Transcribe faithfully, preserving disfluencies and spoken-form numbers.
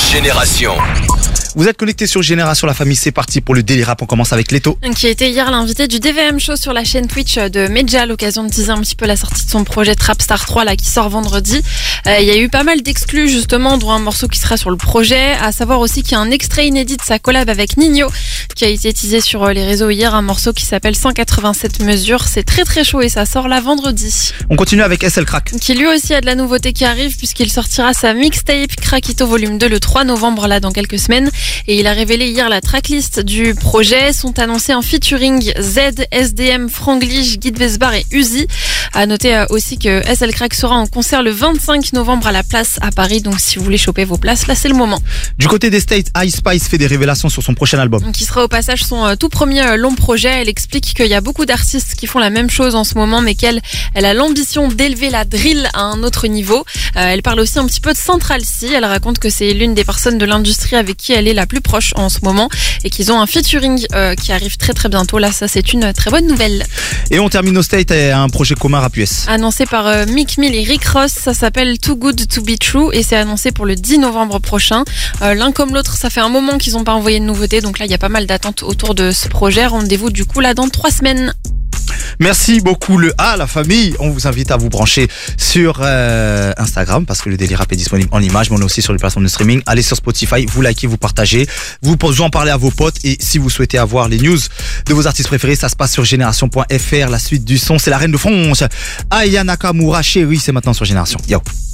Génération. Vous êtes connectés sur Génération La Famille, c'est parti pour le Daily Rap. On commence avec Leto. Qui a été hier l'invité du D V M Show sur la chaîne Twitch de Medja à l'occasion de teaser un petit peu la sortie de son projet Trapstar trois là, qui sort vendredi. Il euh, y a eu pas mal d'exclus justement, dont un morceau qui sera sur le projet. À savoir aussi qu'il y a un extrait inédit de sa collab avec Nino qui a été teasé sur les réseaux hier. Un morceau qui s'appelle cent quatre-vingt-sept mesures. C'est très très chaud et ça sort là vendredi. On continue avec S L Crack. Qui lui aussi a de la nouveauté qui arrive puisqu'il sortira sa mixtape Craquito Volume deux le trois novembre là dans quelques semaines. Et il a révélé hier la tracklist du projet. Sont annoncés en featuring Z, S D M, Franglish, Guide Vesbar et Uzi. À noter aussi que S L Crack sera en concert le vingt-cinq novembre à la Place à Paris. Donc si vous voulez choper vos places, là c'est le moment. Du côté des States, Ice Spice fait des révélations sur son prochain album. Qui sera au passage son tout premier long projet. Elle explique qu'il y a beaucoup d'artistes qui font la même chose en ce moment, mais qu'elle elle a l'ambition d'élever la drill à un autre niveau. Euh, elle parle aussi un petit peu de Central C. Elle raconte que c'est l'une des personnes de l'industrie avec qui elle est la plus proche en ce moment et qu'ils ont un featuring euh, qui arrive très très bientôt. Là, ça c'est une très bonne nouvelle. Et on termine au State avec un projet commun rap U S. Annoncé par euh, Meek Mill et Rick Ross, ça s'appelle Too Good To Be True et c'est annoncé pour le dix novembre prochain. Euh, l'un comme l'autre, ça fait un moment qu'ils n'ont pas envoyé de nouveautés, donc là il y a pas mal d'attentes autour de ce projet. Rendez-vous du coup là dans trois semaines. Merci beaucoup le A, la famille. On vous invite à vous brancher sur euh, Instagram parce que le Daily Rap est disponible en image, mais on est aussi sur les plateformes de streaming. Allez sur Spotify, vous likez, vous partagez, vous en parlez à vos potes et si vous souhaitez avoir les news de vos artistes préférés, ça se passe sur génération point f r. La suite du son, c'est la reine de France. Aya Nakamura, chérie, c'est maintenant sur Génération. Yo.